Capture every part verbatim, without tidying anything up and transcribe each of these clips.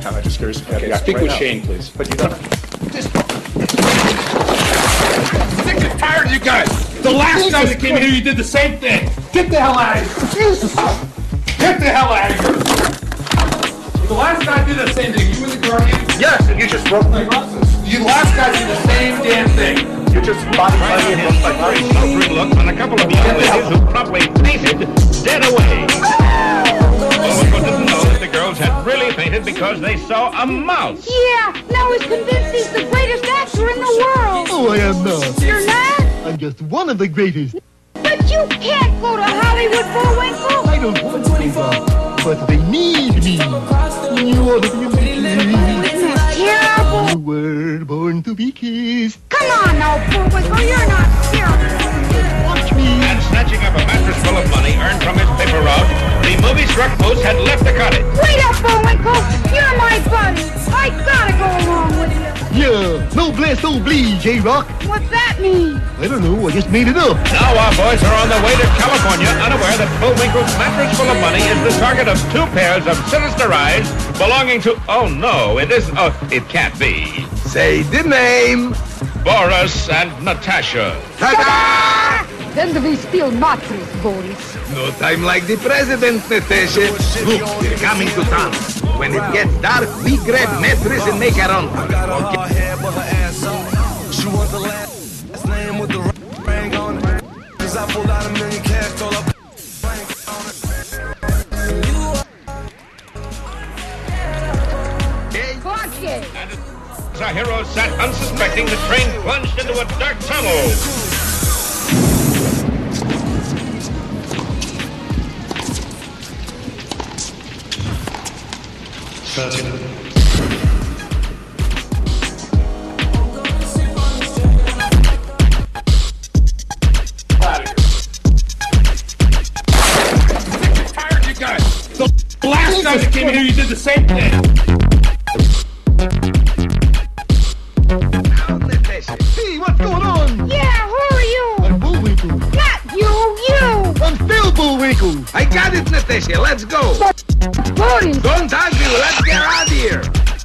kind of just curious. Okay, yeah, speak right with now. Shane, please. But you don't. Just sick and tired of you guys. The last time that came in here, you did the same thing. Get the hell out of here. Jesus. Get the hell out of here. The last guy did the same thing. You were the guardian. Yes, and you just broke my glasses. You last guy did the same damn thing. You just body slammed me and broke my glasses. Sultry look on a couple of young ladies who promptly fainted dead away. Bullwinkle didn't know that the girls had really fainted because they saw a mouse. Yeah, now he's convinced he's the greatest actor in the world. Oh, I am not. You're not? I'm just one of the greatest. But you can't go to Hollywood, Bullwinkle. I don't want to go, but they need me. You ought to be Isn't that terrible? You were born to be kissed. Come on now, Bullwinkle, you're not serious. Watch me. And snatching up a mattress full of money earned from his paper route, the movie-struck moose had left the cottage. Wait up, Bullwinkle. You're my buddy. I gotta go along with you. Yeah, noblesse oblige, J-Rock. What's that mean? I don't know, I just made it up. Now our boys are on the way to California, unaware that Bullwinkle's mattress full of money is the target of two pairs of sinister eyes belonging to... Oh, no, it isn't... Oh, it can't be. Say the name. Boris and Natasha. Ta-da! When do we steal mattress, Boris? No time like the president, Natasha. Look, we're coming to town. When it gets dark, we grab mattress and make our own. Okay. She wants the last name with the ring on it. Cause I pulled out a million cash, told her Fuck it. As our heroes sat unsuspecting, the train plunged into a dark tunnel. Tired of you guys. The last time that came in here, you did the same thing. Now, Natasha. Hey, what's going on? Yeah, who are you? I'm Bullwinkle. Not you, you. I'm still Bullwinkle. I got it, Natasha. Let's go. Boris. Don't argue. Let's get out of here.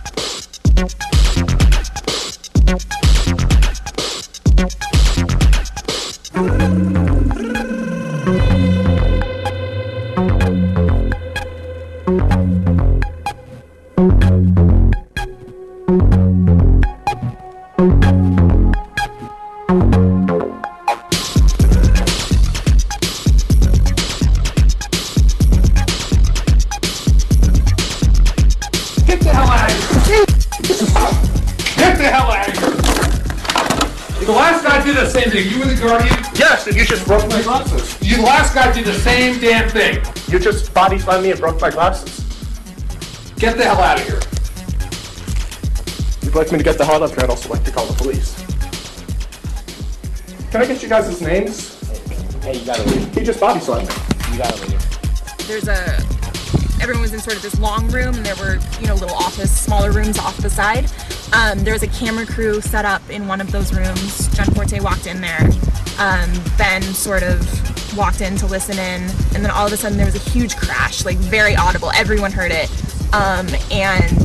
Get the hell out of here. Get the hell out of here. The last guy did the same thing. You were the guardian. Yes, and you just broke my glasses. You, the last guy did the same damn thing. You just body slammed me and broke my glasses. Get the hell out of here. If you'd like me to get the hell out of here, I'd also like to call the police. Can I get you guys' names? Hey, you gotta leave. He just body slammed me. You gotta leave. There's a, everyone was in sort of this long room, and there were, you know, little office, smaller rooms off the side. Um, there was a camera crew set up in one of those rooms. Gianforte walked in there. Um, Ben sort of walked in to listen in, and then all of a sudden there was a huge crash, like very audible. Everyone heard it, um, and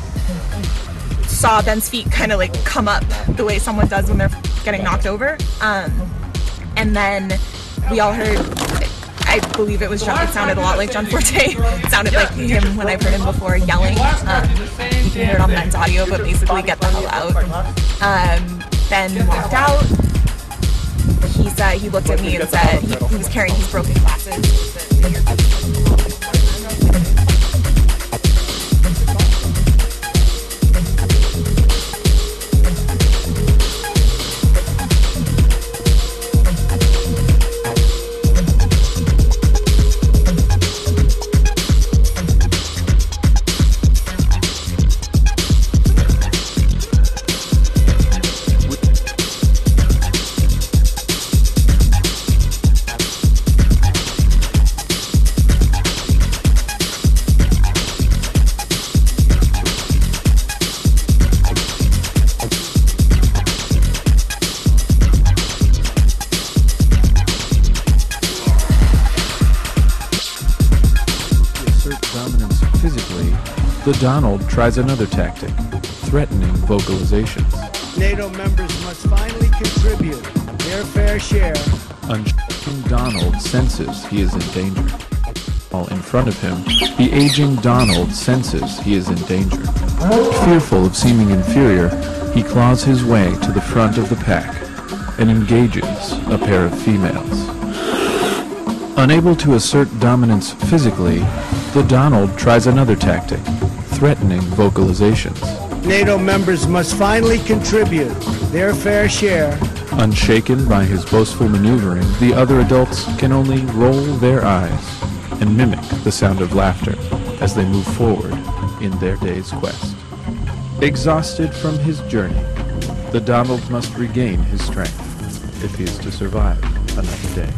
saw Ben's feet kind of like come up the way someone does when they're getting knocked over. Um, and then we all heard, I believe it was John, it sounded a lot like Gianforte. It sounded like him when I've heard him before yelling. Um, you can hear it on Ben's audio, but basically get the hell out. Um, Ben walked out. He said, he looked at me and said he, he was carrying his broken glasses. the Donald tries another tactic, threatening vocalizations. NATO members must finally contribute their fair share. Unshaken Donald senses he is in danger. While in front of him, the aging Donald senses he is in danger. Fearful of seeming inferior, he claws his way to the front of the pack and engages a pair of females. Unable to assert dominance physically, the Donald tries another tactic, threatening vocalizations. NATO members must finally contribute their fair share. Unshaken by his boastful maneuvering, the other adults can only roll their eyes and mimic the sound of laughter as they move forward in their day's quest. Exhausted from his journey, the Donald must regain his strength if he is to survive another day.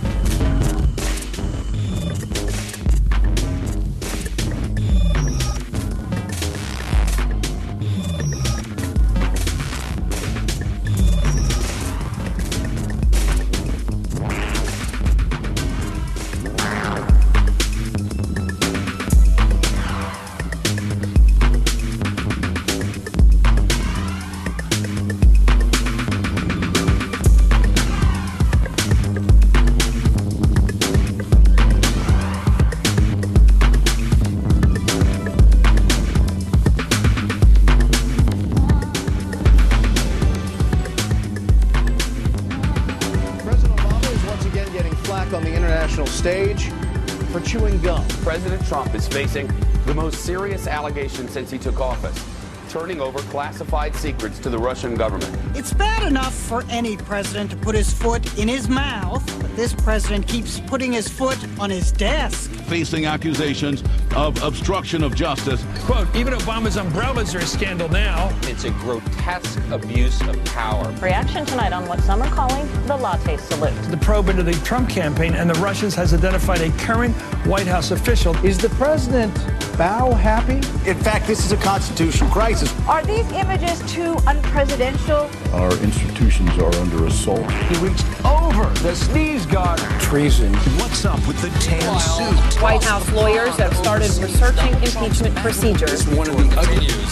On the international stage for chewing gum. President Trump is facing the most serious allegation since he took office, turning over classified secrets to the Russian government. It's bad enough for any president to put his foot in his mouth, but this president keeps putting his foot on his desk. Facing accusations of obstruction of justice. Quote, even Obama's umbrellas are a scandal now. It's a grotesque abuse of power. Reaction tonight on what some are calling the latte salute. The probe into the Trump campaign and the Russians has identified a current White House official. Is the president bow happy? In fact, this is a constitutional crisis. Are these images too unpresidential? Our institutions are under assault. He reached over the sneeze guard. Treason. What's up with the tan suit? White House lawyers have started researching impeachment procedures. One of the continues.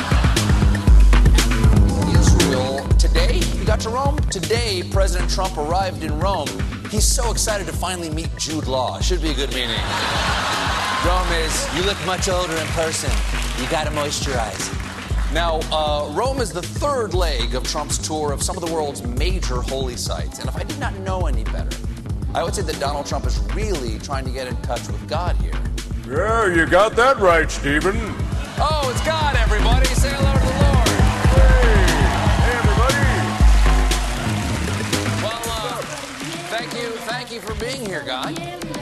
Israel today. You got to Rome? Today, President Trump arrived in Rome. He's so excited to finally meet Jude Law. Should be a good meeting. Rome is, you look much older in person. You gotta moisturize. Now, uh, Rome is the third leg of Trump's tour of some of the world's major holy sites. And if I did not know any better, I would say that Donald Trump is really trying to get in touch with God here. Yeah, you got that right, Stephen. Oh, it's God, everybody. Say hello to the Lord. Hey, hey, everybody. Well, uh, thank you, thank you for being here, God.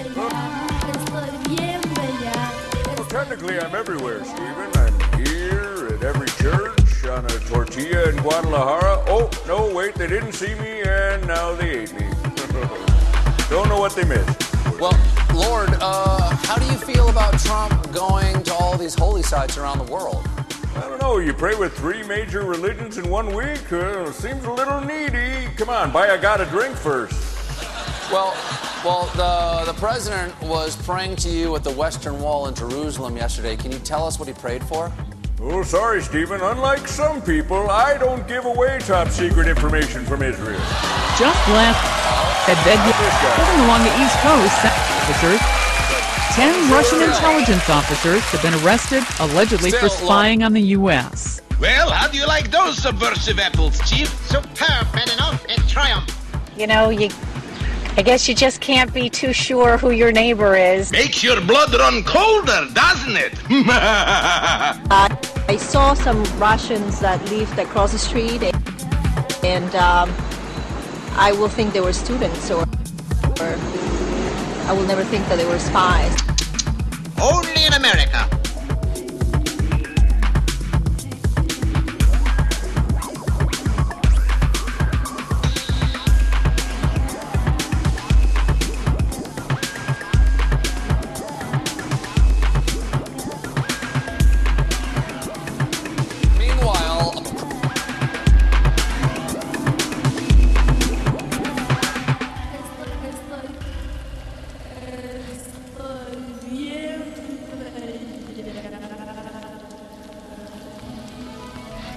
Well, technically, I'm everywhere, Stephen. I'm here at every church, on a tortilla in Guadalajara. Oh, no, wait, they didn't see me, and now they ate me. Don't know what they missed. Well, Lord, uh, how do you feel about Trump going to all these holy sites around the world? I don't know. You pray with three major religions in one week? Uh, seems a little needy. Come on, buy a God a drink first. Well, well, the the president was praying to you at the Western Wall in Jerusalem yesterday. Can you tell us what he prayed for? Oh, sorry, Stephen. Unlike some people, I don't give away top secret information from Israel. Just left heading along the East Coast, officers. Ten Russian intelligence officers have been arrested, allegedly for spying on the U S. Well, how do you like those subversive apples, Chief? Superb, Benino, and triumph. You know, you. I guess you just can't be too sure who your neighbor is. Makes your blood run colder, doesn't it? uh, I saw some Russians that lived across the street, and um, I will think they were students, or, or I will never think that they were spies. Only in America.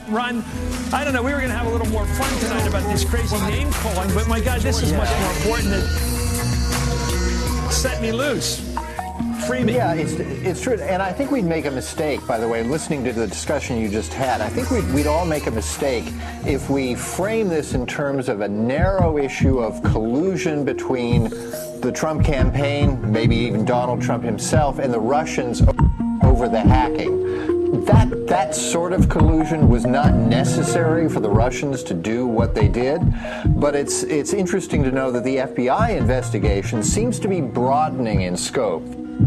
Ron, I don't know, we were going to have a little more fun tonight about this crazy name calling, but my God, this is much more important than set me loose. Free me. Yeah, it's, it's true. And I think we'd make a mistake, by the way, listening to the discussion you just had. I think we'd, we'd all make a mistake if we frame this in terms of a narrow issue of collusion between the Trump campaign, maybe even Donald Trump himself, and the Russians over the hacking. That, that sort of collusion was not necessary for the Russians to do what they did, but it's, it's interesting to know that the F B I investigation seems to be broadening in scope.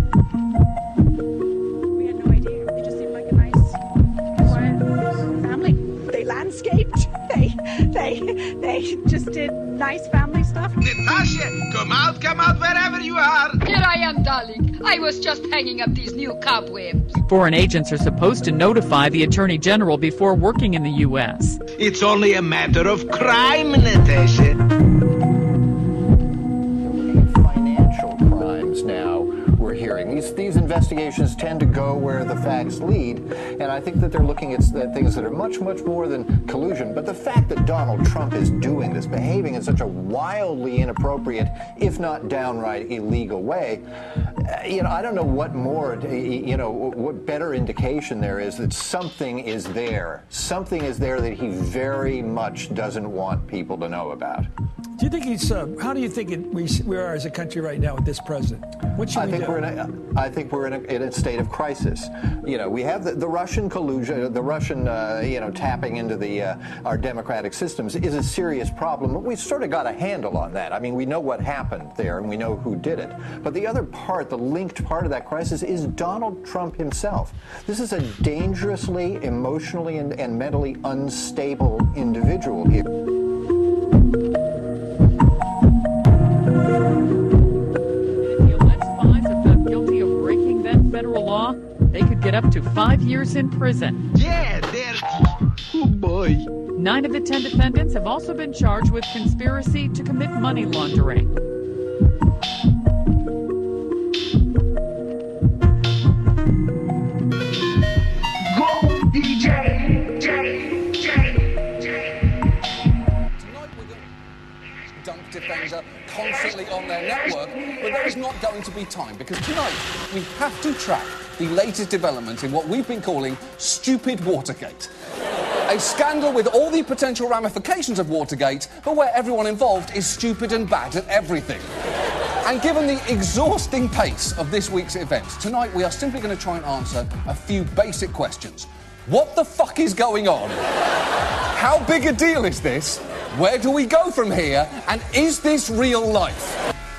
We had no idea. They just seemed like a nice, quiet family. They landscaped. They, they, they just did nice family stuff. Natasha, come out, come out wherever you are. Here I am, darling. I was just hanging up these new cobwebs. Foreign agents are supposed to notify the Attorney General before working in the U S. It's only a matter of crime, Natasha. Financial crimes now, we're hearing. These, these investigations tend to go where the facts lead, and I think that they're looking at things that are much, much more than collusion. But the fact that Donald Trump is doing this, behaving in such a wildly inappropriate, if not downright illegal way, you know, I don't know what more, you know, what better indication there is that something is there. Something is there that he very much doesn't want people to know about. Do you think he's, uh, how do you think it, we, we are as a country right now with this president? What should I we think do? We're in a, I think we're in a, in a state of crisis. You know, we have the, the Russian collusion, the Russian, uh, you know, tapping into the uh, our democratic systems is a serious problem, but we've sort of got a handle on that. I mean, we know what happened there, and we know who did it. But the other part, the linked part of that crisis, is Donald Trump himself. This is a dangerously, emotionally, and, and mentally unstable individual here. Federal law, they could get up to five years in prison. Yeah, they're... Oh, boy. Nine of the ten defendants have also been charged with conspiracy to commit money laundering. Go, D J! J! J! J! Tonight we're going to Dunk Defender constantly on their network, but there is not going to be time, because tonight we have to track the latest development in what we've been calling Stupid Watergate. A scandal with all the potential ramifications of Watergate, but where everyone involved is stupid and bad at everything. And given the exhausting pace of this week's events, tonight we are simply going to try and answer a few basic questions. What the fuck is going on? How big a deal is this? Where do we go from here? And is this real life?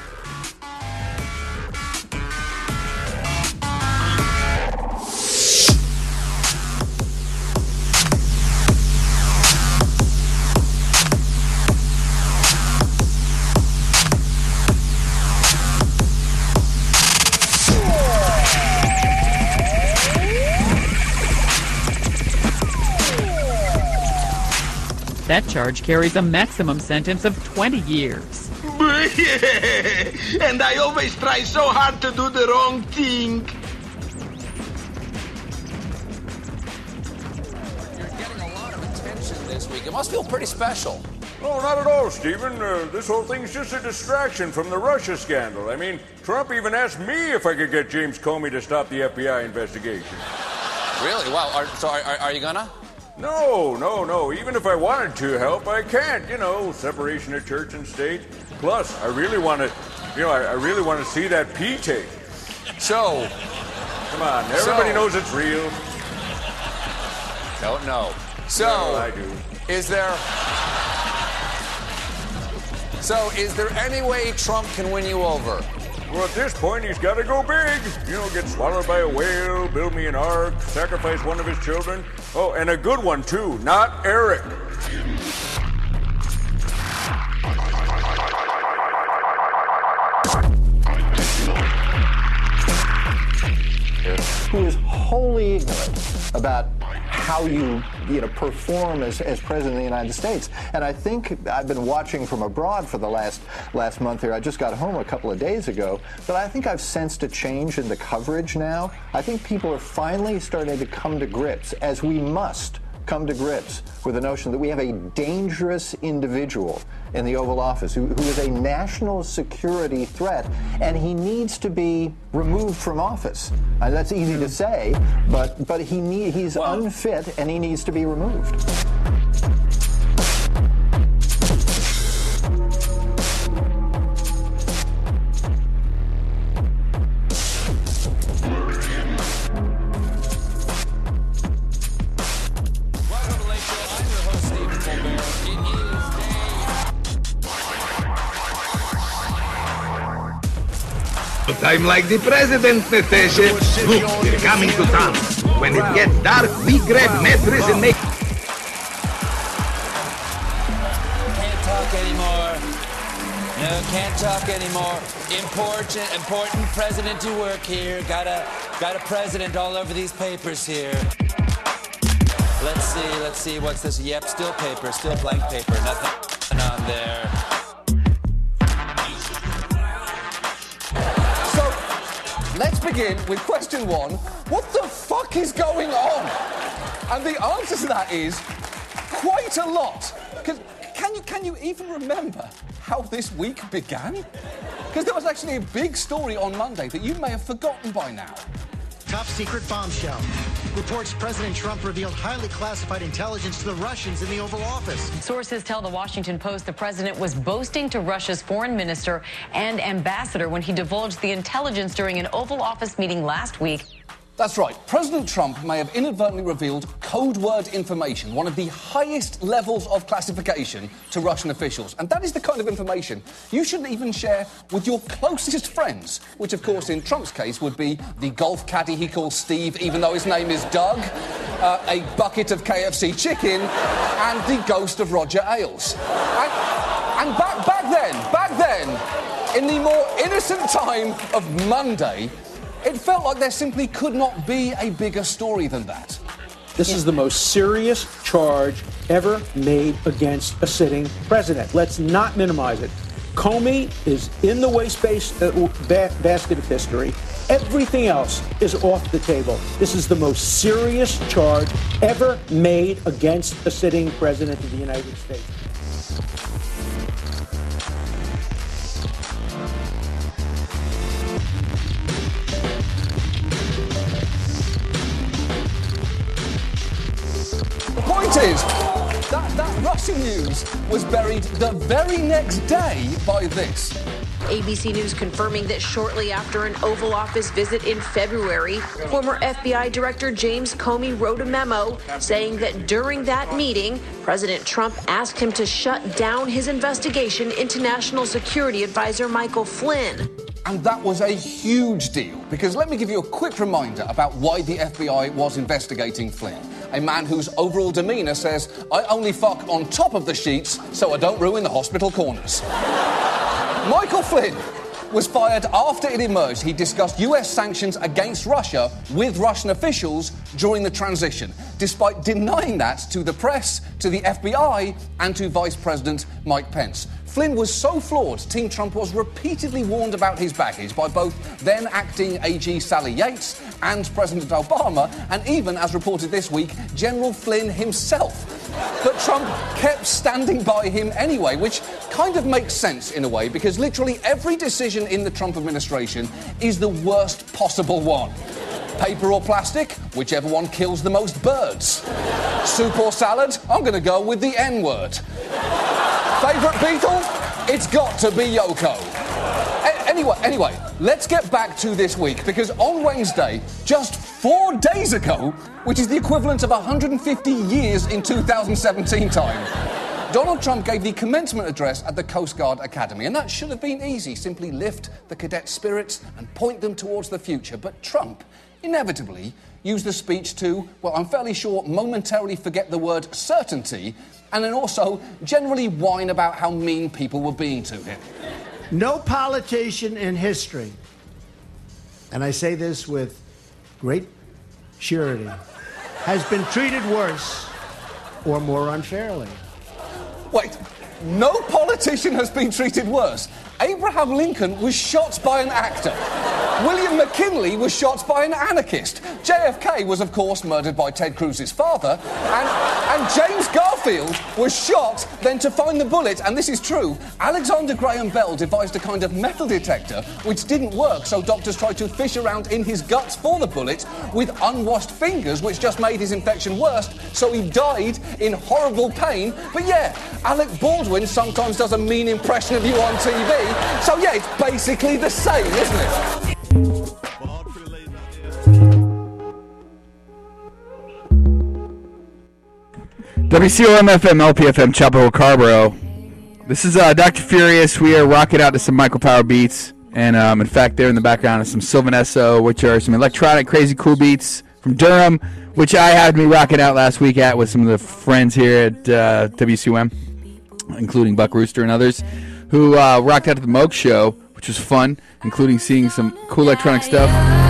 That charge carries a maximum sentence of twenty years. And I always try so hard to do the wrong thing. You're getting a lot of attention this week. It must feel pretty special. Oh, not at all, Stephen. Uh, this whole thing's just a distraction from the Russia scandal. I mean, Trump even asked me if I could get James Comey to stop the F B I investigation. Really? Wow. Are, so are, are you gonna? No, no, no. Even if I wanted to help, I can't. You know, separation of church and state. Plus, I really want to, you know, I, I really want to see that P tape. So, come on, everybody so, knows it's real. Don't know. So, well, I do. Is there? So, is there any way Trump can win you over? Well, at this point, he's got to go big. You know, get swallowed by a whale, build me an ark, sacrifice one of his children. Oh, and a good one, too, not Eric. Who is wholly ignorant about how you, you know, perform as, as president of the United States. And I think I've been watching from abroad for the last last month here. I just got home a couple of days ago, but I think I've sensed a change in the coverage now. I think people are finally starting to come to grips, as we must, come to grips with the notion that we have a dangerous individual in the Oval Office who, who is a national security threat, and he needs to be removed from office. Uh, that's easy to say, but but he need, he's well, unfit and he needs to be removed. I'm like the president, Natasha. Look, we're coming to town. When it gets dark, we grab mattress and make... Can't talk anymore. No, can't talk anymore. Important, important president to work here. Got a, got a president all over these papers here. Let's see, let's see, what's this? Yep, still paper, still blank paper. Nothing on there. Let's begin with question one. What the fuck is going on? And the answer to that is quite a lot. Because can you, can you even remember how this week began? Because there was actually a big story on Monday that you may have forgotten by now. Top secret bombshell. Reports President Trump revealed highly classified intelligence to the Russians in the Oval Office. Sources tell the Washington Post the president was boasting to Russia's foreign minister and ambassador when he divulged the intelligence during an Oval Office meeting last week. That's right. President Trump may have inadvertently revealed code word information, one of the highest levels of classification, to Russian officials. And that is the kind of information you shouldn't even share with your closest friends, which, of course, in Trump's case, would be the golf caddy he calls Steve, even though his name is Doug, uh, a bucket of K F C chicken, and the ghost of Roger Ailes. And, and back, back then, back then, in the more innocent time of Monday, it felt like there simply could not be a bigger story than that. This is the most serious charge ever made against a sitting president. Let's not minimize it. Comey is in the waste base, uh, ba- basket of history. Everything else is off the table. This is the most serious charge ever made against a sitting president of the United States. The point is, that, that Russian news was buried the very next day by this. A B C News confirming that shortly after an Oval Office visit in February, former F B I Director James Comey wrote a memo saying that during that meeting, President Trump asked him to shut down his investigation into National Security Advisor Michael Flynn. And that was a huge deal, because let me give you a quick reminder about why the F B I was investigating Flynn, a man whose overall demeanour says, I only fuck on top of the sheets so I don't ruin the hospital corners. Michael Flynn was fired after it emerged he discussed U S sanctions against Russia with Russian officials during the transition, despite denying that to the press, to the F B I, and to Vice President Mike Pence. Flynn was so flawed, Team Trump was repeatedly warned about his baggage by both then-acting A G Sally Yates and President Obama, and even, as reported this week, General Flynn himself. But Trump kept standing by him anyway, which kind of makes sense in a way, because literally every decision in the Trump administration is the worst possible one. Paper or plastic? Whichever one kills the most birds. Soup or salad? I'm going to go with the N-word. Favourite Beatle? It's got to be Yoko. A- anyway, anyway, let's get back to this week, because on Wednesday, just four days ago, which is the equivalent of one hundred fifty years in two thousand seventeen time, Donald Trump gave the commencement address at the Coast Guard Academy, and that should have been easy. Simply lift the cadet spirits and point them towards the future. But Trump inevitably used the speech to, well, I'm fairly sure, momentarily forget the word certainty, and then also generally whine about how mean people were being to him. No politician in history, and I say this with great surety, has been treated worse or more unfairly. Wait, no politician has been treated worse? Abraham Lincoln was shot by an actor. William McKinley was shot by an anarchist. J F K was, of course, murdered by Ted Cruz's father. And, and James Garfield was shot, then to find the bullet, and this is true, Alexander Graham Bell devised a kind of metal detector which didn't work, so doctors tried to fish around in his guts for the bullet with unwashed fingers, which just made his infection worse, so he died in horrible pain. But yeah, Alec Baldwin sometimes does a mean impression of you on T V. So yeah, it's basically the same, isn't it? W C O M F M, L P F M, Chapel Hill, Carborough. This is uh, Doctor Furious. We are rocking out to some micropower beats. And um, in fact, there in the background is some Sylvan Esso, which are some electronic, crazy cool beats from Durham, which I had me rocking out last week at with some of the friends here at uh, W C O M, including Buck Rooster and others, who uh, rocked out at the Moog Show, which was fun, including seeing some cool electronic stuff,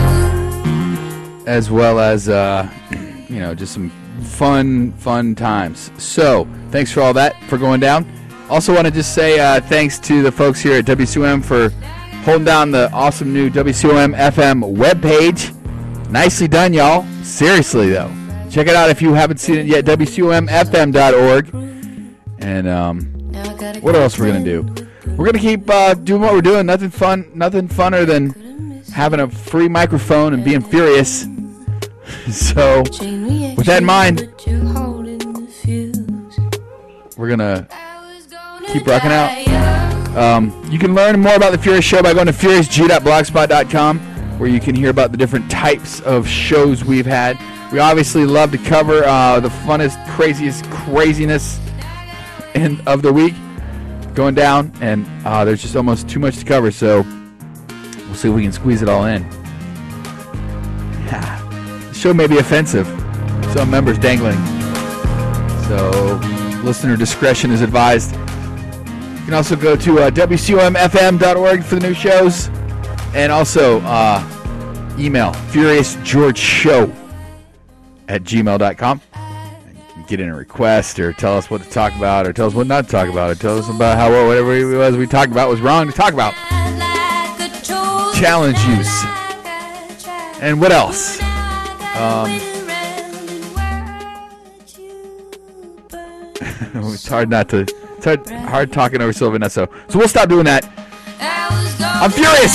as well as, uh, you know, just some fun, fun times. So, thanks for all that, for going down. Also want to just say uh, thanks to the folks here at W C O M for holding down the awesome new W C O M F M webpage. Nicely done, y'all. Seriously, though. Check it out if you haven't seen it yet, W C O M F M dot org. And, um, what else we're going to do? We're going to keep uh, doing what we're doing. Nothing fun, nothing funner than having a free microphone and being furious. So, with that in mind, we're going to keep rocking out. Um, you can learn more about The Furious Show by going to furious g dot blogspot dot com, where you can hear about the different types of shows we've had. We obviously love to cover uh, the funnest, craziest craziness in, of the week going down, and uh, there's just almost too much to cover, so we'll see if we can squeeze it all in. Yeah. The show may be offensive. Some members dangling. So, listener discretion is advised. You can also go to uh, W C O M F M dot org for the new shows. And also, uh, email Furious George Show at gmail dot com. Get in a request or tell us what to talk about or tell us what not to talk about or tell us about how whatever it was we talked about was wrong to talk about. Challenge use. And what else? Um, it's hard not to. It's hard, hard talking over Sylvan Esso. So we'll stop doing that. I'm furious.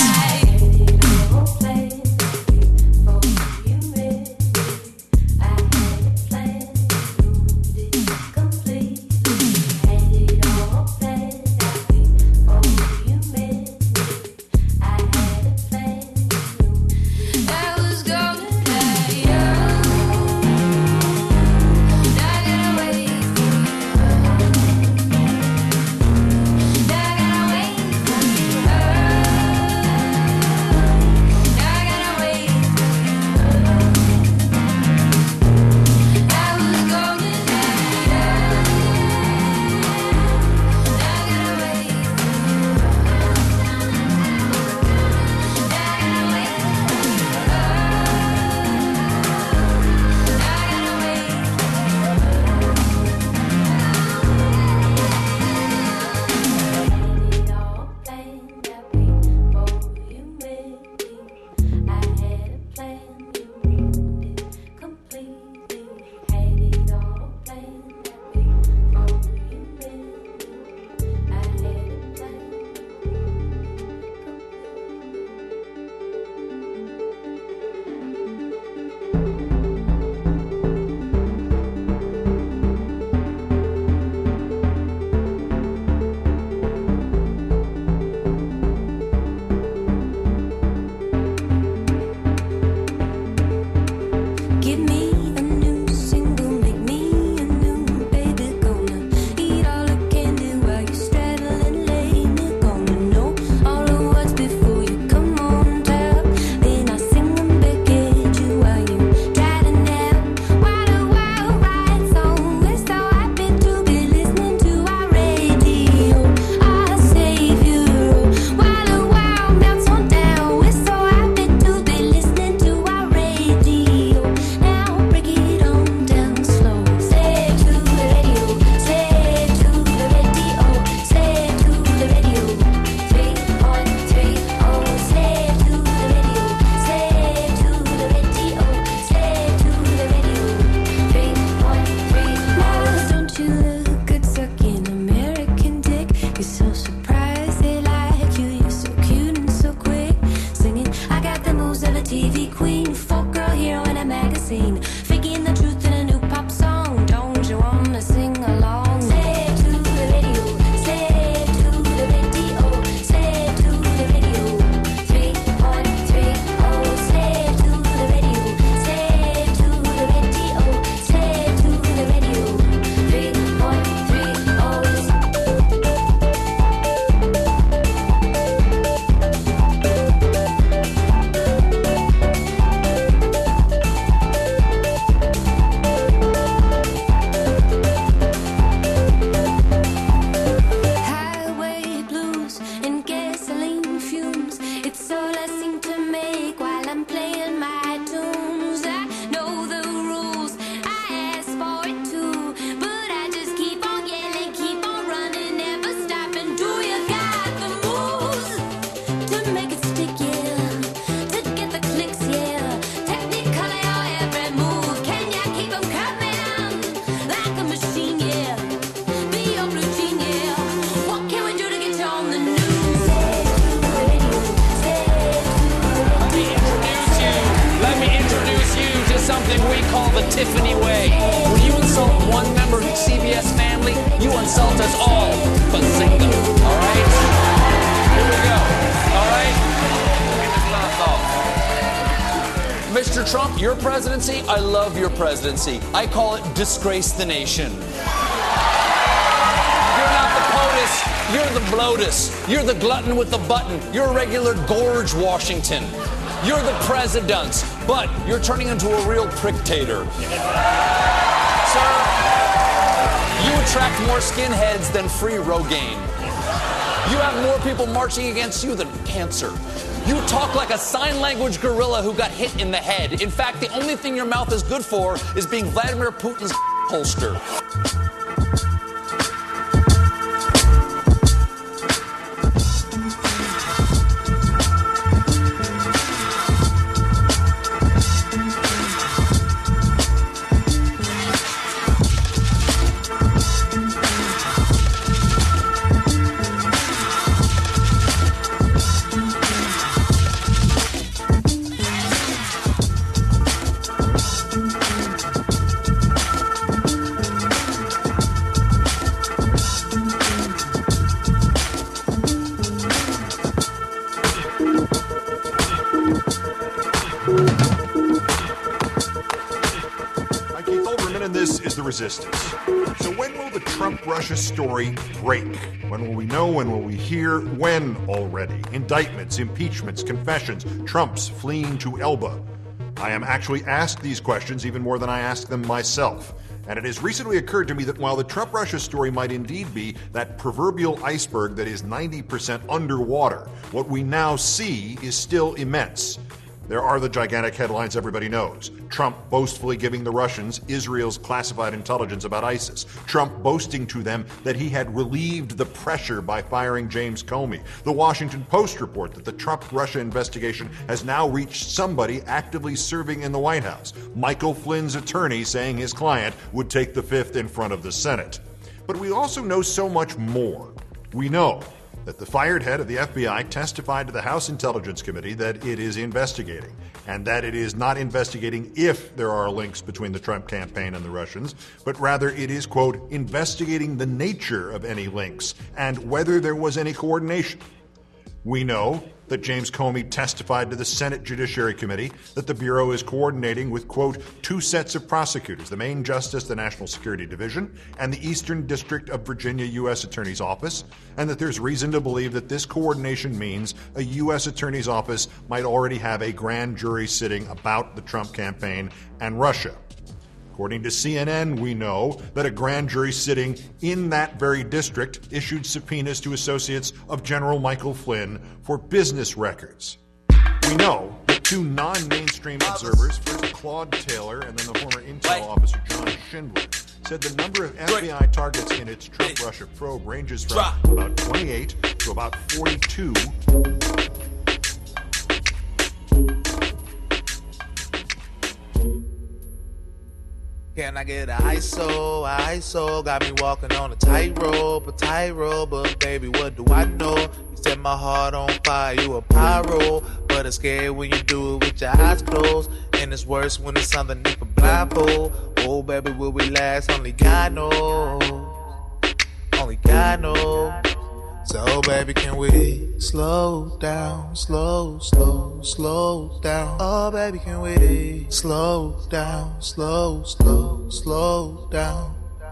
scene. Faking the truth in a new pop song. Don't you wanna sing along? Say it to the radio. Say it to the radio. Say it to the radio. three point three oh. Say it to the radio. Say it to the radio. Say it to the radio. three point three oh. Highway blues and gasoline fumes. It's all I seem to make while I'm playing my tunes. I know the rules, I ask for it too, but I just keep on yelling, keep on running, never stopping. Do you got the moves to make it stick, yeah? To get the clicks, yeah? Technically, your every move, can ya keep 'em coming like a machine, yeah? Be your blue jean, yeah. What can we do to get you on the news? Let me introduce you to something we call the Tiffany way. When you insult one member of the C B S family, you insult us all. Bazinga. All right? Here we go. All right? Get this laugh off. Mister Trump, your presidency, I love your presidency. I call it disgrace the nation. You're not the POTUS, you're the bloatus. You're the glutton with the button. You're a regular Gorge Washington. You're the president, but you're turning into a real prick-tater. Sir, you attract more skinheads than free Rogaine. You have more people marching against you than cancer. You talk like a sign language gorilla who got hit in the head. In fact, the only thing your mouth is good for is being Vladimir Putin's holster. Resistance. So when will the Trump-Russia story break? When will we know? When will we hear? When already? Indictments, impeachments, confessions, Trump's fleeing to Elba. I am actually asked these questions even more than I ask them myself. And it has recently occurred to me that while the Trump-Russia story might indeed be that proverbial iceberg that is ninety percent underwater, what we now see is still immense. There are the gigantic headlines everybody knows. Trump boastfully giving the Russians Israel's classified intelligence about ISIS. Trump boasting to them that he had relieved the pressure by firing James Comey. The Washington Post report that the Trump-Russia investigation has now reached somebody actively serving in the White House. Michael Flynn's attorney saying his client would take the fifth in front of the Senate. But we also know so much more. We know that the fired head of the F B I testified to the House Intelligence Committee that it is investigating, and that it is not investigating if there are links between the Trump campaign and the Russians, but rather it is, quote, investigating the nature of any links and whether there was any coordination. We know that James Comey testified to the Senate Judiciary Committee that the Bureau is coordinating with, quote, two sets of prosecutors, the Main Justice, the National Security Division, and the Eastern District of Virginia U S Attorney's Office, and that there's reason to believe that this coordination means a U S Attorney's Office might already have a grand jury sitting about the Trump campaign and Russia. According to C N N, we know that a grand jury sitting in that very district issued subpoenas to associates of General Michael Flynn for business records. We know that two non-mainstream observers, first Claude Taylor and then the former Intel officer John Schindler, said the number of F B I targets in its Trump-Russia probe ranges from about twenty-eight to about forty-two. Can I get a I S O, a I S O? Got me walking on a tightrope, a tightrope. But baby, what do I know? You set my heart on fire, you a pyro. But but it's scary when you do it with your eyes closed. And it's worse when it's underneath a blindfold. Oh, baby, will we last? Only God knows. Only God knows. So, baby, can we slow down, slow, slow, slow down? Oh, baby, can we slow down, slow, slow, slow down?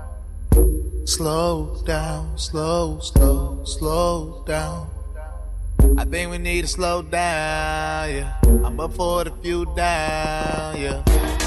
Slow down, slow, slow, slow down. I think we need to slow down, yeah. I'm up for the few down, yeah.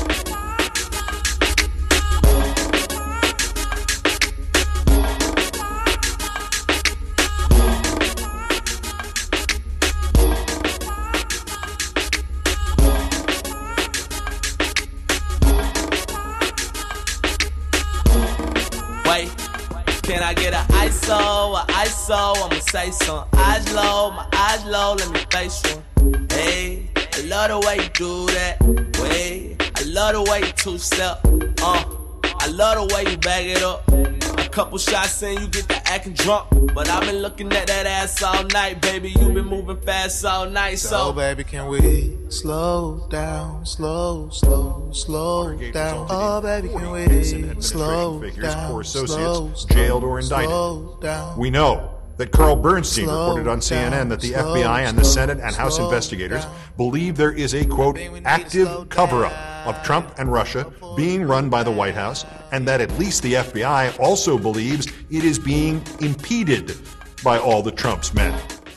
Wait, can I get an I S O, a I S O? I'ma say some eyes low, my eyes low, let me face one. Hey, I love the way you do that. Wait, I love the way you two-step. Uh, I love the way you bag it up. A couple shots in, you get the acting drunk. But I've been looking at that ass all night, baby. You been moving fast all night, so, so baby, can we slow down, slow, slow, slow down? Oh, baby, can we slow down, or associates slow, jailed or indicted. slow down? We know that Carl Bernstein Slow reported on C N N down, that the slow, F B I and the slow, Senate and House slow investigators down. believe there is a, quote, active cover-up of Trump and Russia being run by the White House, and that at least the F B I also believes it is being impeded by all the Trump's men.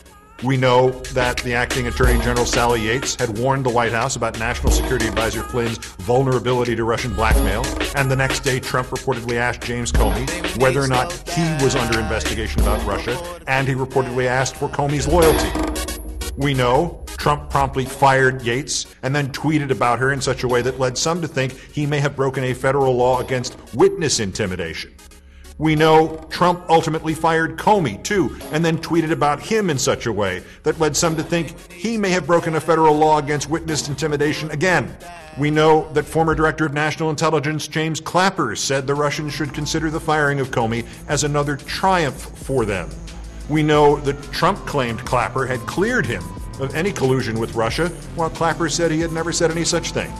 We know that the acting Attorney General Sally Yates had warned the White House about National Security Advisor Flynn's vulnerability to Russian blackmail, and the next day Trump reportedly asked James Comey whether or not he was under investigation about Russia, and he reportedly asked for Comey's loyalty. We know Trump promptly fired Yates and then tweeted about her in such a way that led some to think he may have broken a federal law against witness intimidation. We know Trump ultimately fired Comey, too, and then tweeted about him in such a way that led some to think he may have broken a federal law against witness intimidation again. We know that former Director of National Intelligence James Clapper said the Russians should consider the firing of Comey as another triumph for them. We know that Trump claimed Clapper had cleared him of any collusion with Russia, while Clapper said he had never said any such thing.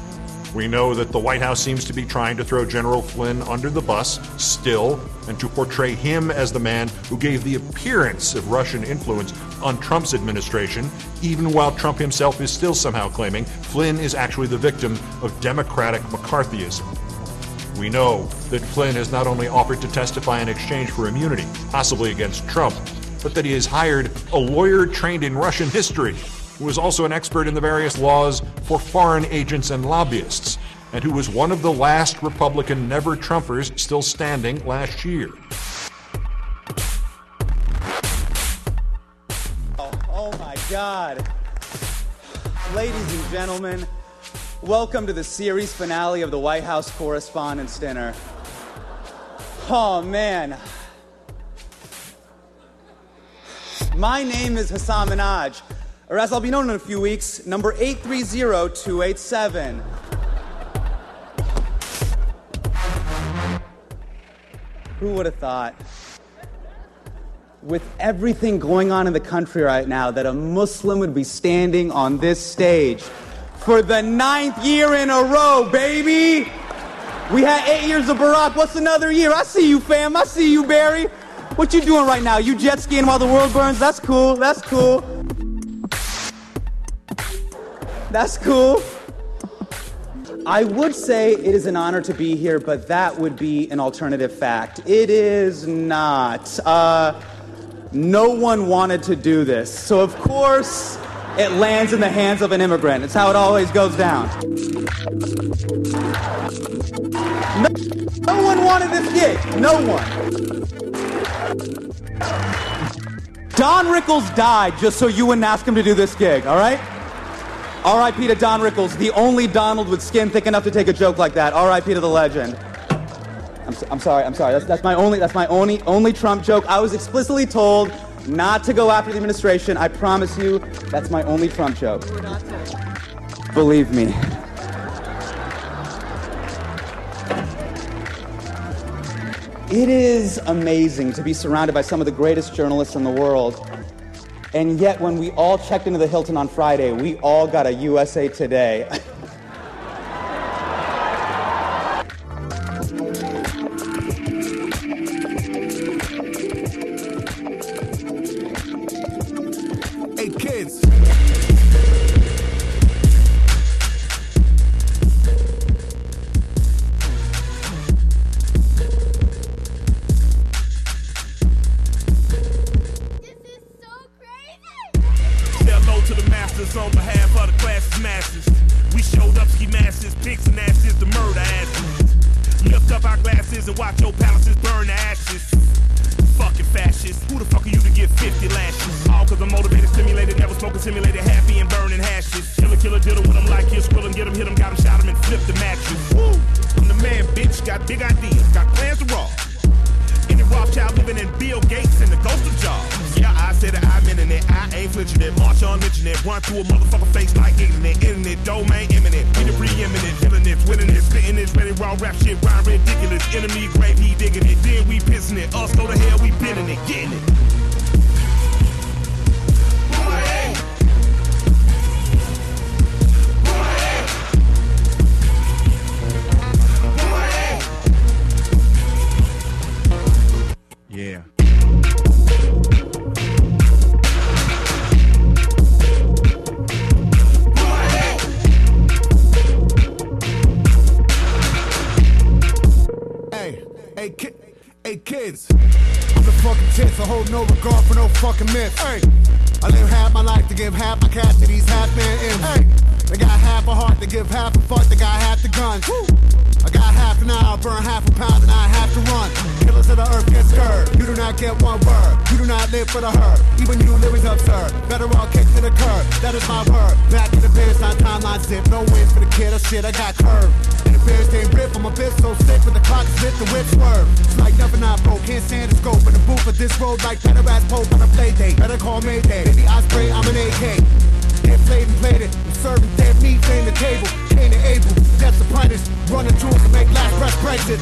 We know that the White House seems to be trying to throw General Flynn under the bus still, and to portray him as the man who gave the appearance of Russian influence on Trump's administration, even while Trump himself is still somehow claiming Flynn is actually the victim of Democratic McCarthyism. We know that Flynn has not only offered to testify in exchange for immunity, possibly against Trump, but that he has hired a lawyer trained in Russian history, who is also an expert in the various laws for foreign agents and lobbyists, and who was one of the last Republican never-Trumpers still standing last year. Oh, oh my God. Ladies and gentlemen, welcome to the series finale of the White House Correspondents' Dinner. Oh, man. My name is Hassan Minhaj, or as I'll be known in a few weeks, number eight three zero two eight seven. Who would have thought, with everything going on in the country right now, that a Muslim would be standing on this stage for the ninth year in a row, baby? We had eight years of Barack. What's another year? I see you, fam. I see you, Barry. What you doing right now? You jet skiing while the world burns? That's cool. That's cool. That's cool. I would say it is an honor to be here, but that would be an alternative fact. It is not. Uh, no one wanted to do this. So, of course, it lands in the hands of an immigrant. It's how it always goes down. No, no one wanted this gig. No one. Don Rickles died just so you wouldn't ask him to do this gig, all right? R I P to Don Rickles, the only Donald with skin thick enough to take a joke like that. R I P to the legend. I'm, so, I'm sorry, I'm sorry. That's, that's my only, that's my only, only Trump joke. I was explicitly told not to go after the administration. I promise you, that's my only Trump joke. Believe me. It is amazing to be surrounded by some of the greatest journalists in the world. And yet, when we all checked into the Hilton on Friday, we all got a U S A Today. Hey, kids. To the masters on behalf of the class's masses. We showed up ski masses, pigs and asses, the murder asses. Lift up our glasses and watch your palaces burn to ashes. Fucking fascists, who the fuck are you to get fifty lashes? All cause I'm motivated, stimulated, never smoking, simulated, happy and burning hashes. Killer, killer, diddle with them like his squill and get him, hit him, got him, shot him and flip the mattress. Woo! I'm the man, bitch, got big ideas, got plans to rob. Any Rothschild living in Bill Gates and the ghost of Jobs. Yeah, I said that I'm in it, I ain't flinching it. March on mention it, run through a motherfucker face like internet. Internet, domain imminent, we the preeminent. Killing it, winning it, spitting it, ready raw rap shit, rhyme ridiculous. Enemy grave, he digging it, then we pissing it. Us go to hell, we bending it, getting it. Yeah. Hey, hey, ki- hey, kids. I'm the fucking tits. I hold no regard for no fucking myths. Hey, I live half my life to give half my cash to these half-man M's. Hey, they got half a heart to give half a fuck. They got half the guns. Woo. I got half an hour, burn half a pound, and I have to run. Killers of the earth get scared. You do not get one word. You do not live for the herd. Even you live is absurd. Better all kick to the curb. That is my word. Back in the bench, on timeline zip. No wins for the kid. Oh shit, I got curved. And the bears ain't rip. I'm a bitch so sick with the clock spit, the whip swerve. It's like nothing I broke. Can't stand the scope in the booth of this road like better ass Pope on a play date. Better call Mayday. Baby, I spray, I'm an A K. Get played and played it. I'm serving dead meat, clean the table. Cain and Abel, that's the apprentice. Running tools to make last breath Brexit.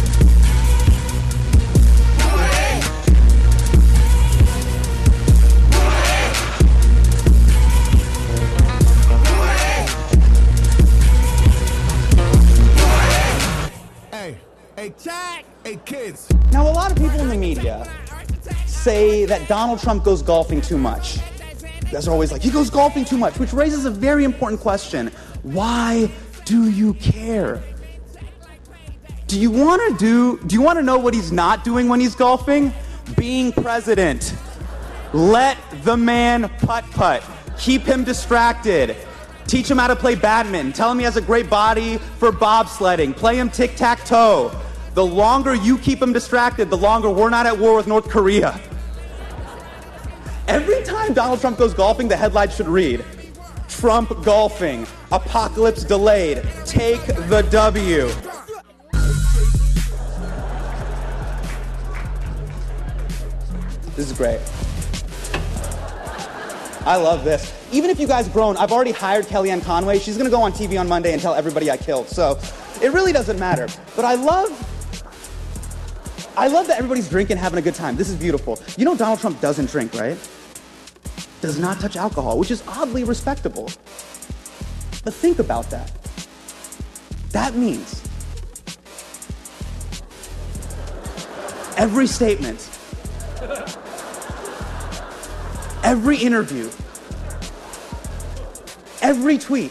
Hey, hey, Jack, hey, kids. Now, a lot of people in the media say that Donald Trump goes golfing too much. You guys are always like, he goes golfing too much, which raises a very important question. Why do you care? Do you want to do, do you want to know what he's not doing when he's golfing? Being president. Let the man putt-putt. Keep him distracted. Teach him how to play badminton. Tell him he has a great body for bobsledding. Play him tic-tac-toe. The longer you keep him distracted, the longer we're not at war with North Korea. Every time Donald Trump goes golfing, the headline should read, Trump golfing, apocalypse delayed, take the W. This is great. I love this. Even if you guys groan, I've already hired Kellyanne Conway. She's gonna go on T V on Monday and tell everybody I killed. So it really doesn't matter. But I love, I love that everybody's drinking, having a good time. This is beautiful. You know Donald Trump doesn't drink, right? Does not touch alcohol, which is oddly respectable. But think about that. That means every statement, every interview, every tweet,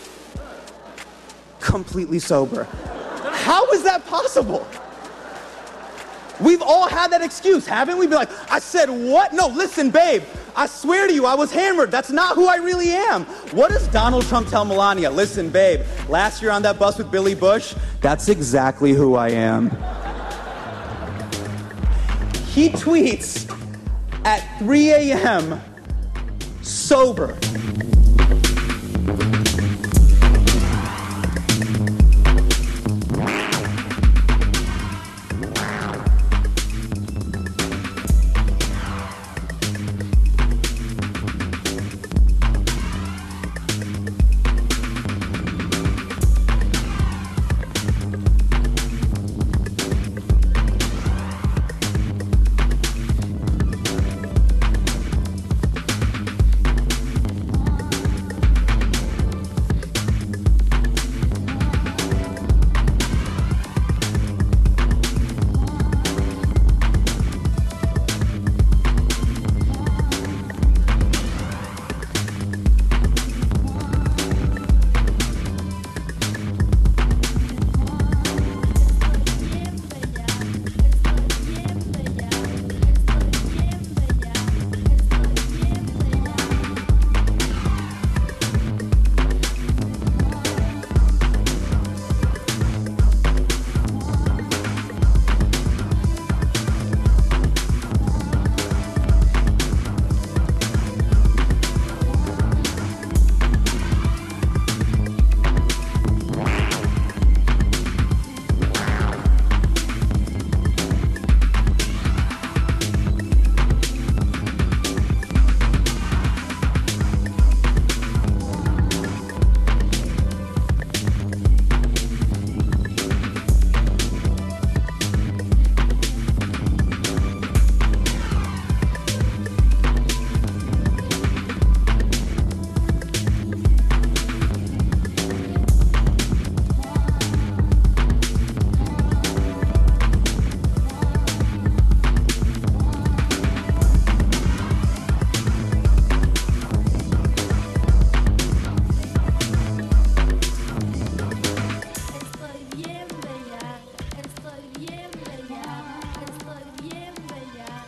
completely sober. How is that possible? We've all had that excuse, haven't we? Be like, I said what? No, listen, babe, I swear to you, I was hammered. That's not who I really am. What does Donald Trump tell Melania? Listen, babe, last year on that bus with Billy Bush, that's exactly who I am. He tweets at three a.m. sober.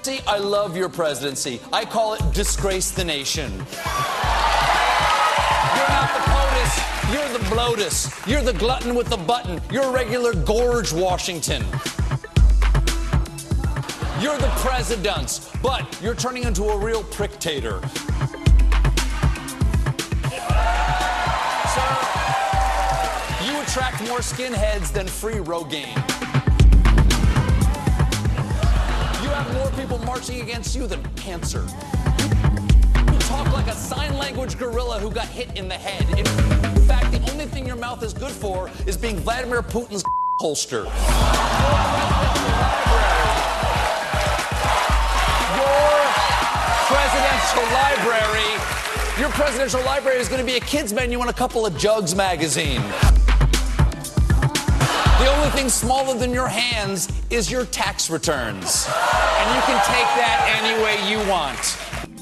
presidency? I love your presidency. I call it disgrace the nation. You're not the POTUS. You're the bloatus. You're the glutton with the button. You're a regular Gorge Washington. You're the presidents, but you're turning into a real pricktator. Sir, you attract more skinheads than free Rogaine. You have more people marching against you than cancer. You talk like a sign language gorilla who got hit in the head. In fact, the only thing your mouth is good for is being Vladimir Putin's holster. Presidential library. Your presidential library is going to be a kids menu and a couple of Jugs magazine. The only thing smaller than your hands is your tax returns. And you can take that any way you want.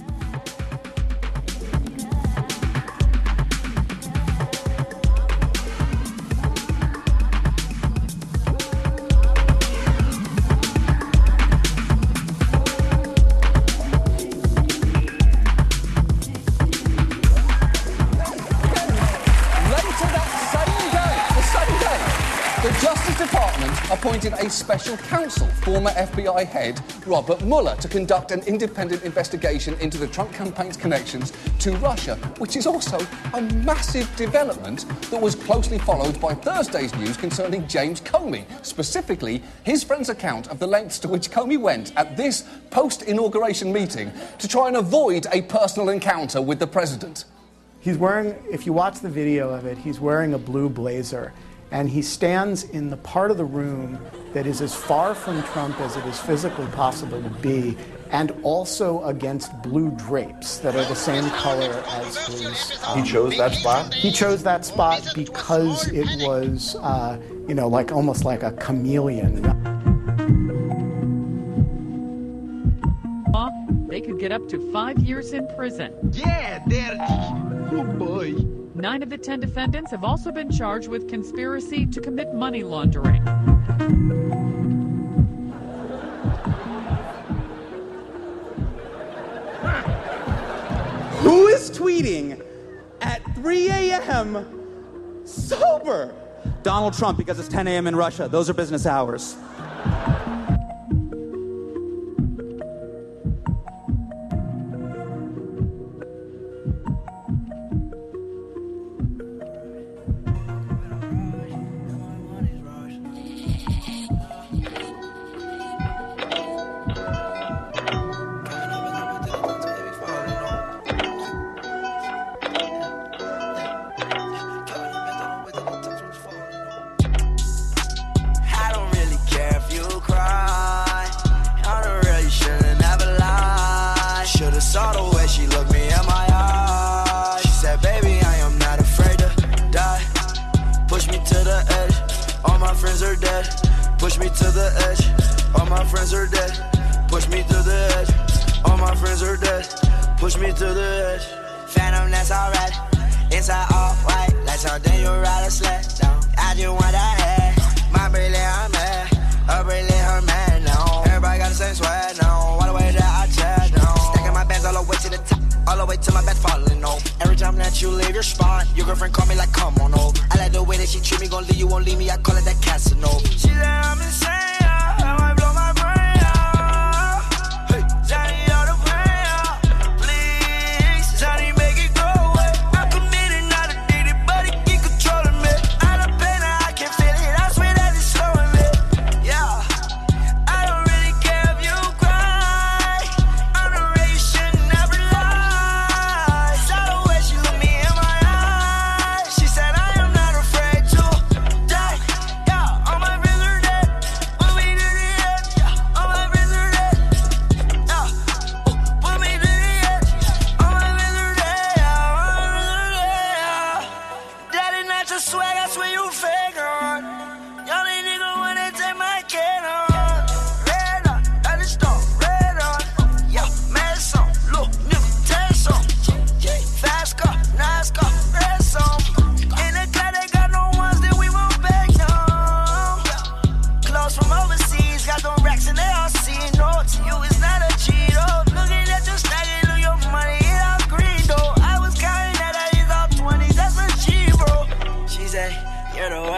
Appointed a special counsel, former F B I head Robert Mueller, to conduct an independent investigation into the Trump campaign's connections to Russia, which is also a massive development that was closely followed by Thursday's news concerning James Comey, specifically his friend's account of the lengths to which Comey went at this post-inauguration meeting to try and avoid a personal encounter with the president. He's wearing, if you watch the video of it, he's wearing a blue blazer. And he stands in the part of the room that is as far from Trump as it is physically possible to be, and also against blue drapes that are the same color as his. Um, he chose that spot? He chose that spot because it was, uh, you know, like almost like a chameleon. They could get up to five years in prison. Yeah, they're... Oh, boy. Nine of the ten defendants have also been charged with conspiracy to commit money laundering. Who is tweeting at three a.m. sober? Donald Trump, because it's ten a.m. in Russia. Those are business hours.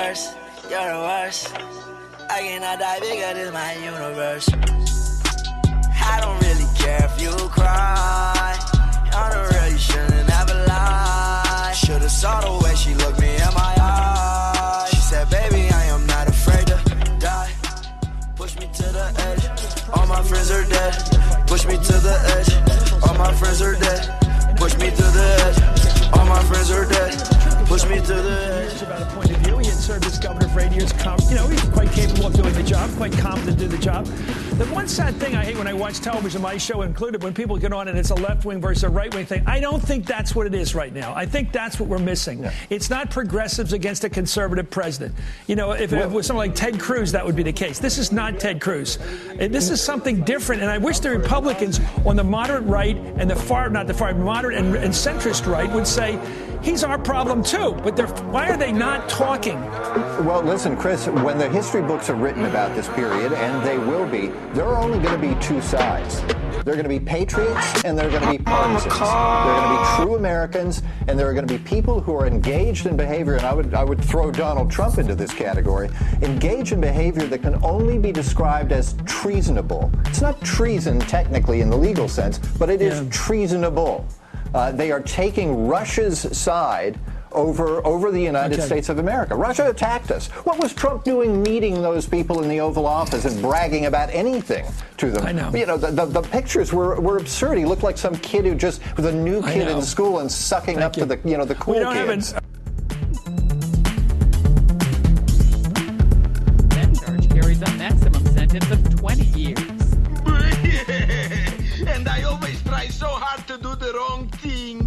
worst, you're the worst. I cannot die bigger than my universe. I don't really care if you cry. On the real, you shouldn't ever lie. Should've saw the way she looked me in my eyes. She said, baby, I am not afraid to die. Push me to the edge. All my friends are dead. Push me to the edge. All my friends are dead. Push me to the edge. All my friends are dead. Push me to the edge. About a point of view, he had served as governor for eight years. Com- you know, he's quite capable of doing the job, quite competent to do the job. The one sad thing I hate when I watch television, my show included, when people get on and it's a left-wing versus a right-wing thing, I don't think that's what it is right now. I think that's what we're missing. Yeah. It's not progressives against a conservative president. You know, if well, it was someone like Ted Cruz, that would be the case. This is not Ted Cruz. This is something different, and I wish the Republicans on the moderate right and the far, not the far, moderate and, and centrist right would say, he's our problem too, but they're, why are they not talking? Well, listen, Chris, when the history books are written about this period, and they will be, there are only going to be two sides. There are going to be patriots and there are going to be partisans. There are going to be true Americans and there are going to be people who are engaged in behavior, and I would, I would throw Donald Trump into this category, engaged in behavior that can only be described as treasonable. It's not treason technically in the legal sense, but it is yeah. treasonable. Uh, they are taking Russia's side over over the United okay. States of America. Russia attacked us. What was Trump doing meeting those people in the Oval Office and bragging about anything to them? I know. You know, the, the, the pictures were, were absurd. He looked like some kid who just was a new kid in school and sucking Thank up you. to the, you know, the cool we don't kids. Have That charge carries a maximum sentence of twenty years. And I always try so hard to do the wrong thing.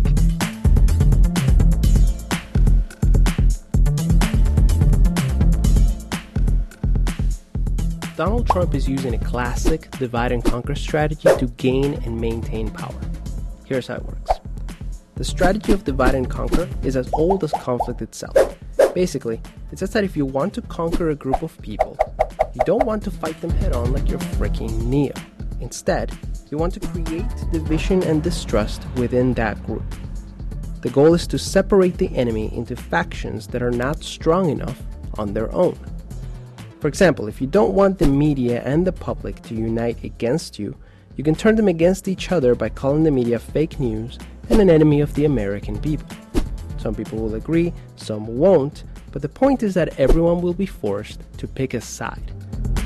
Donald Trump is using a classic divide and conquer strategy to gain and maintain power. Here's how it works. The strategy of divide and conquer is as old as conflict itself. Basically, it says that if you want to conquer a group of people, you don't want to fight them head on like you're freaking Neo. Instead, you want to create division and distrust within that group. The goal is to separate the enemy into factions that are not strong enough on their own. For example, if you don't want the media and the public to unite against you, you can turn them against each other by calling the media fake news and an enemy of the American people. Some people will agree, some won't, but the point is that everyone will be forced to pick a side.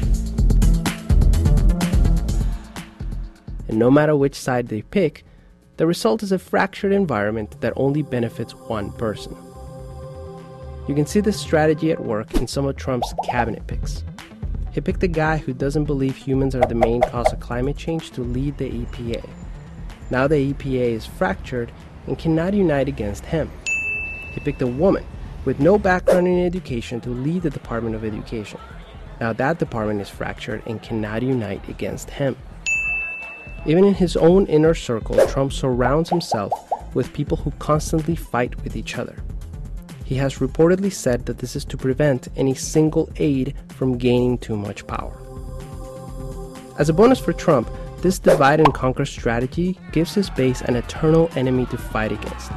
And no matter which side they pick, the result is a fractured environment that only benefits one person. You can see this strategy at work in some of Trump's cabinet picks. He picked a guy who doesn't believe humans are the main cause of climate change to lead the E P A. Now the E P A is fractured and cannot unite against him. He picked a woman with no background in education to lead the Department of Education. Now that department is fractured and cannot unite against him. Even in his own inner circle, Trump surrounds himself with people who constantly fight with each other. He has reportedly said that this is to prevent any single aide from gaining too much power. As a bonus for Trump, this divide and conquer strategy gives his base an eternal enemy to fight against.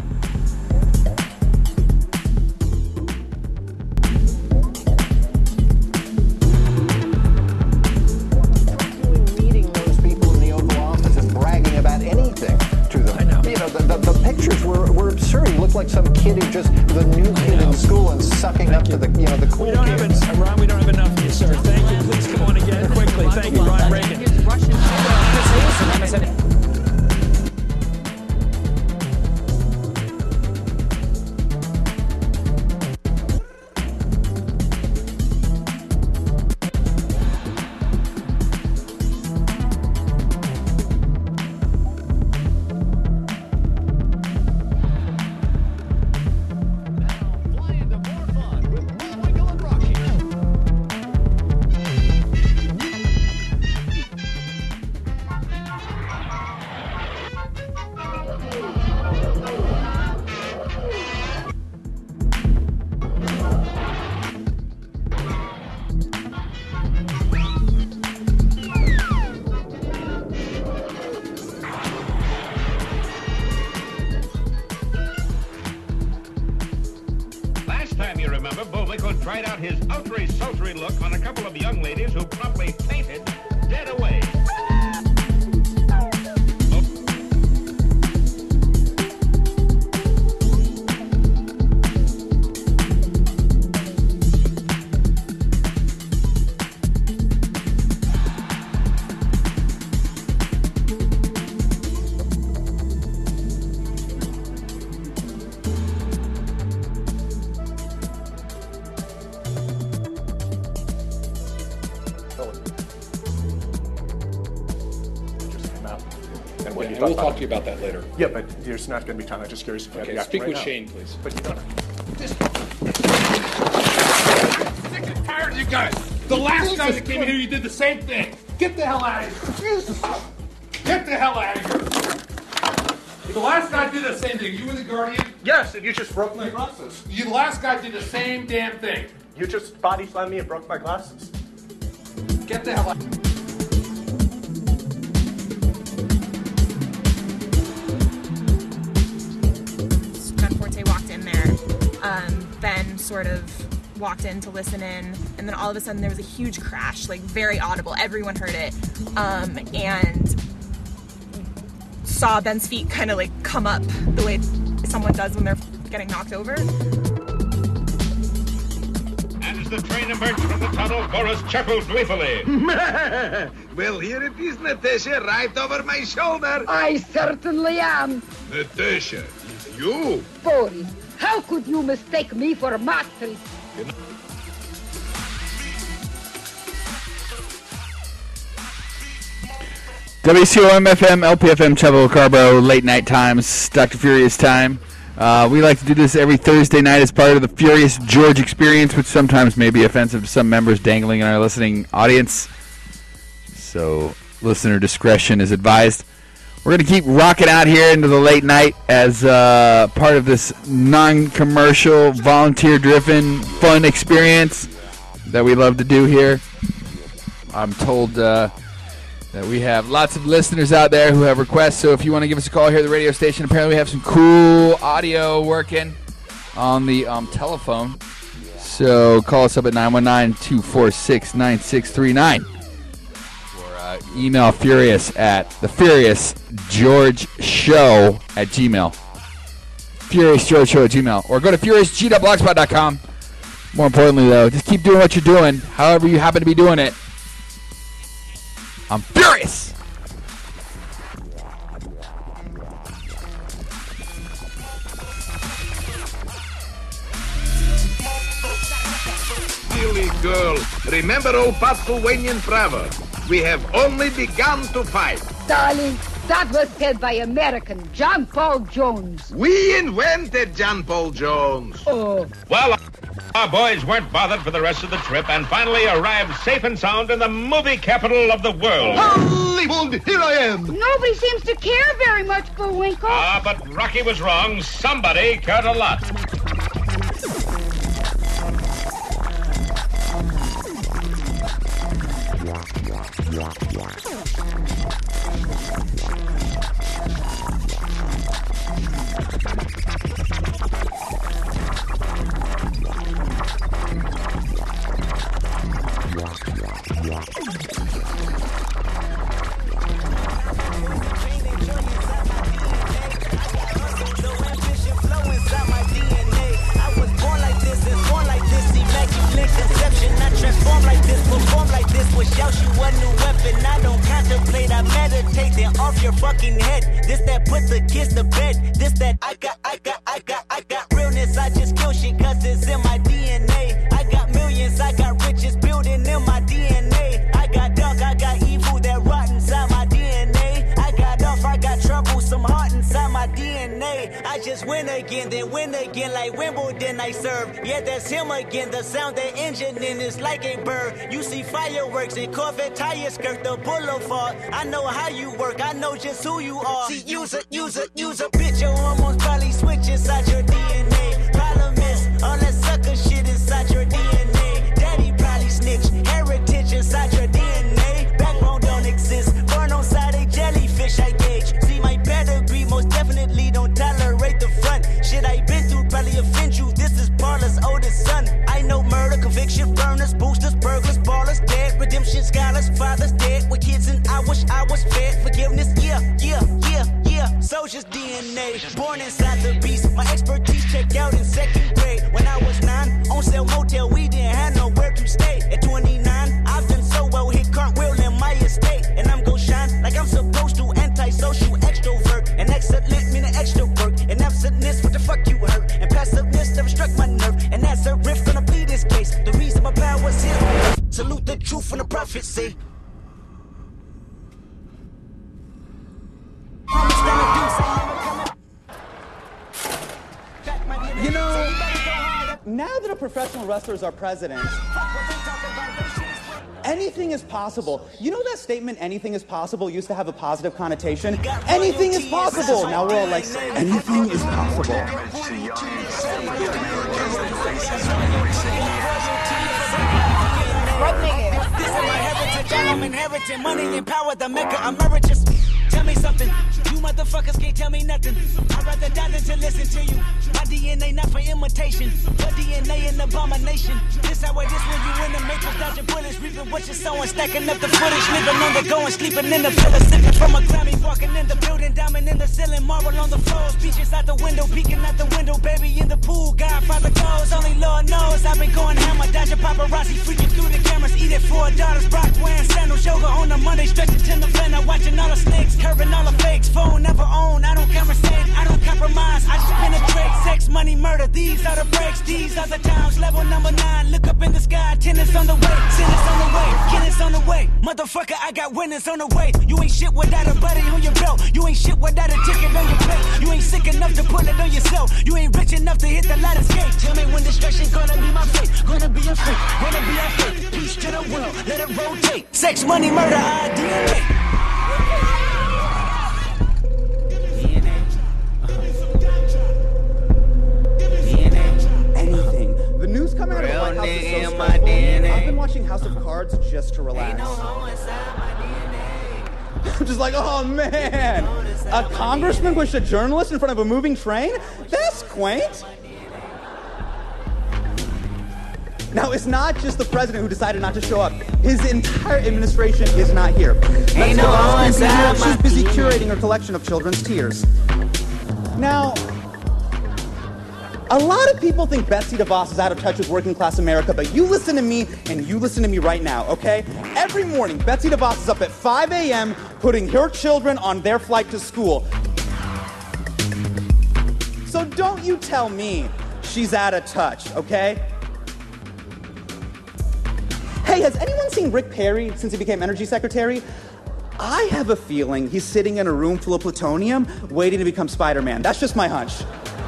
Meeting those people in the Oval Office and bragging about anything to them. I know. You know, the, the, the pictures were, were absurd. He looked like some kid who just was a new kid in school and sucking Thank up you. to the, you know, the cool we don't kids. Have en- Ron, we don't have enough of you, sir. Thank you. Please come on again quickly. Thank you, Ron Reagan. tried out his ultra-sultry look on a couple of young ladies who promptly fainted dead away. And we'll talk to you about that later. Yeah, but there's not going to be time. I'm just curious if you Okay, have the speak action with right Shane, now. please. But you don't. Sick and tired of you guys. The last time that came in here, you did the same thing. Get the hell out of here. Jesus. Get the hell out of here. The last guy did the same thing. You were the guardian. Yes, and you just broke my glasses. You, the last guy did the same damn thing. You just body slammed me and broke my glasses. Get the hell out. John Forte walked in there. Um, Ben sort of walked in to listen in, and then all of a sudden there was a huge crash, like very audible. Everyone heard it, um, and saw Ben's feet kind of like come up the way someone does when they're getting knocked over. And as the train emerged from the tunnel, Boris chuckled gleefully. Well, here it is, Natasha, right over my shoulder. I certainly am. Natasha, it's you. Boris, how could you mistake me for Maastricht? W C O M F M, L P F M, Chavo Carbo, late night times, Doctor Furious time. Uh, we like to do this every Thursday night as part of the Furious George experience, which sometimes may be offensive to some members dangling in our listening audience. So listener discretion is advised. We're going to keep rocking out here into the late night as uh, part of this non-commercial, volunteer-driven, fun experience that we love to do here. I'm told uh, that we have lots of listeners out there who have requests, so if you want to give us a call here at the radio station, apparently we have some cool audio working on the um, telephone. So call us up at nine one nine, two four six, nine six three nine. Uh, email Furious at the Furious George Show at Gmail. Furious George Show at Gmail. Or go to furious g dot blogspot dot com. More importantly, though, just keep doing what you're doing, however you happen to be doing it. I'm furious! Silly girl. Remember old Pennsylvanian proverb. We have only begun to fight. Darling, that was said by American John Paul Jones. We invented John Paul Jones. Oh. Well, our boys weren't bothered for the rest of the trip and finally arrived safe and sound in the movie capital of the world. Hollywood, here I am. Nobody seems to care very much, Bullwinkle. Ah, but Rocky was wrong. Somebody cared a lot. Transform like this, perform like this, wish out you a new weapon. I don't contemplate, I meditate, then off your fucking head. This that put the kids to bed. This that I got, I got, I got, I got realness. I just kill shit cause it's in my D N A. I got millions, I got riches building in my D N A. I got dark, I got evil that rot inside my D N A. I got off, I got trouble, some heart inside my D N A. I just win again, then win again like Wimbledon I serve. Yeah, that's him again, the sound that engine in is like a bird. You see fireworks and Corvette tires skirt the boulevard. I know how you work, I know just who you are. See, use a, use a, use a bitch, your hormones probably switch inside your D N A. Problem is, all that sucker shit inside your D N A. Daddy probably snitch, heritage inside your D N A. Backbone don't exist, burn on side a jellyfish I gauge. See my pedigree, most definitely don't tolerate the front. Shit I been through probably offend you, this is Paula's oldest son. I know murder, confession. Conviction burners, boosters, burglars, ballers, dead. Redemption scholars, fathers dead. With kids and I wish I was fed. Forgiveness, yeah, yeah, yeah, yeah. Soldier's D N A, born inside the beast. My expertise checked out in second grade. When I was nine, on sale motel, we didn't have nowhere to stay. At twenty-nine, I've done so well, hit cartwheel in my estate. And I'm gon' shine like I'm supposed to. Antisocial extrovert. And excellent meaning extra work. And absentness, what the fuck you hurt? And passiveness never struck my nerve. And that's a riff gonna plead this case. The reason my power's here. Salute the truth and the prophecy. You know, now that a professional wrestler is our president, anything is possible. You know that statement, anything is possible, used to have a positive connotation? Anything is possible. Now we're all like, anything is possible. This is my heritage, I'm inheriting money and power, the maker emeritus. Tell me something, you motherfuckers can't tell me nothing. I'd rather die than to listen to you. My D N A not for imitation, but D N A an abomination. This how it is when you in the matrix, dodging bullets, reaping what you're sowing, stacking up the footage, living on the go and sleeping in the villa, sipping from a Grammy, walking in the building, diamond in the ceiling, marble on the floors, beaches out the window, peeking out the window, baby in the pool, Godfather goes, only Lord knows. I've been going hammer, dodging paparazzi, freaking through the cameras, eating four daughters, Brock wearing sandals, yoga on the Monday, stretching to the November, watching all the snakes, curving all the fakes, phone never own, I don't conversate, I don't compromise, I just penetrate, sex, money, murder, these are the breaks, these are the times, level number nine, look up in the sky, tennis on the way, tennis on the way, tennis on the way, motherfucker, I got winners on the way, you ain't shit without a buddy on your belt, you ain't shit without a ticket on your plate, you ain't sick enough to pull it on yourself, you ain't rich enough to hit the ladder skate, tell me when destruction gonna be my fate, gonna be a fate, gonna be a fate, peace to the world, let it rotate, sex, money, murder, I D N A. The news coming out of the White House is so stressful. I've been watching House of Cards just to relax. I'm just like, oh man, a congressman pushed a journalist in front of a moving train? That's quaint. Now, it's not just the president who decided not to show up. His entire administration is not here. Let's go on. She's busy curating her collection of children's tears. Now, a lot of people think Betsy DeVos is out of touch with working class America, but you listen to me and you listen to me right now, okay? Every morning, Betsy DeVos is up at five a.m. putting her children on their flight to school. So don't you tell me she's out of touch, okay? Hey, has anyone seen Rick Perry since he became energy secretary? I have a feeling he's sitting in a room full of plutonium waiting to become Spider-Man. That's just my hunch.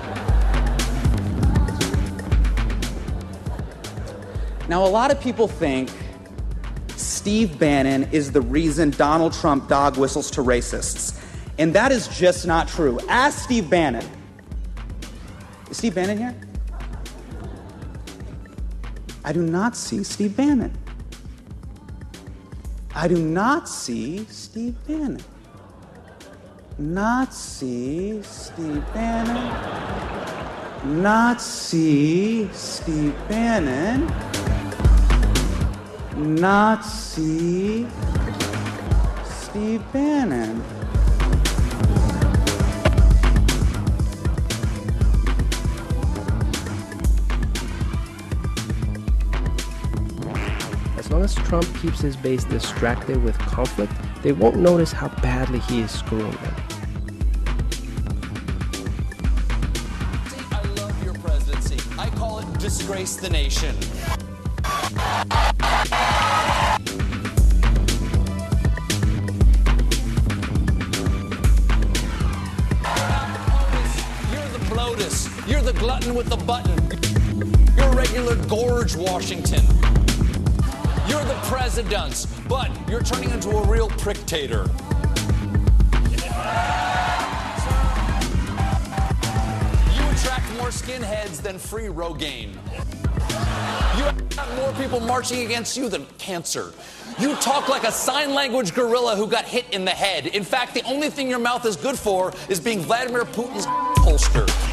Now, a lot of people think Steve Bannon is the reason Donald Trump dog whistles to racists. And that is just not true. Ask Steve Bannon. Is Steve Bannon here? I do not see Steve Bannon. I do not see Steve Bannon. Not see Steve Bannon. Not see Steve Bannon. Not see Steve Bannon. As long as Trump keeps his base distracted with conflict, they won't notice how badly he is screwing them. I love your presidency. I call it disgrace the nation. You're the bloatus. You're the glutton with the button. You're regular Gorge Washington. You're the presidents, but you're turning into a real prick-tator. You attract more skinheads than free Rogaine. You have more people marching against you than cancer. You talk like a sign language gorilla who got hit in the head. In fact, the only thing your mouth is good for is being Vladimir Putin's holster.